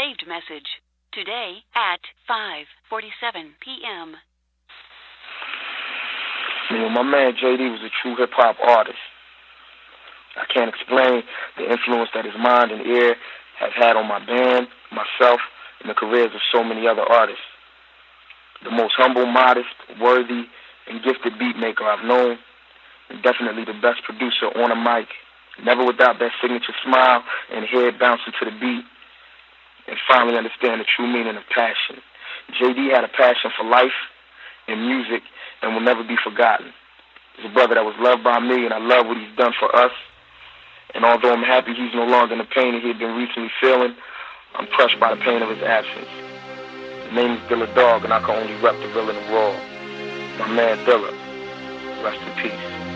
saved message. Today at 5:47 p.m. My man JD was a true hip-hop artist. I can't explain the influence that his mind and ear have had on my band, myself, and the careers of so many other artists. The most humble, modest, worthy, and gifted beat maker I've known, and definitely the best producer on a mic, never without that signature smile and head bouncing to the beat, and finally understand the true meaning of passion. JD had a passion for life and music and will never be forgotten. He's a brother that was loved by me, and I love what he's done for us. And although I'm happy he's no longer in the pain that he had been recently feeling, I'm crushed by the pain of his absence. His name is Dilla Dog, and I can only rep the villain of Raw. My man Dilla, rest in peace.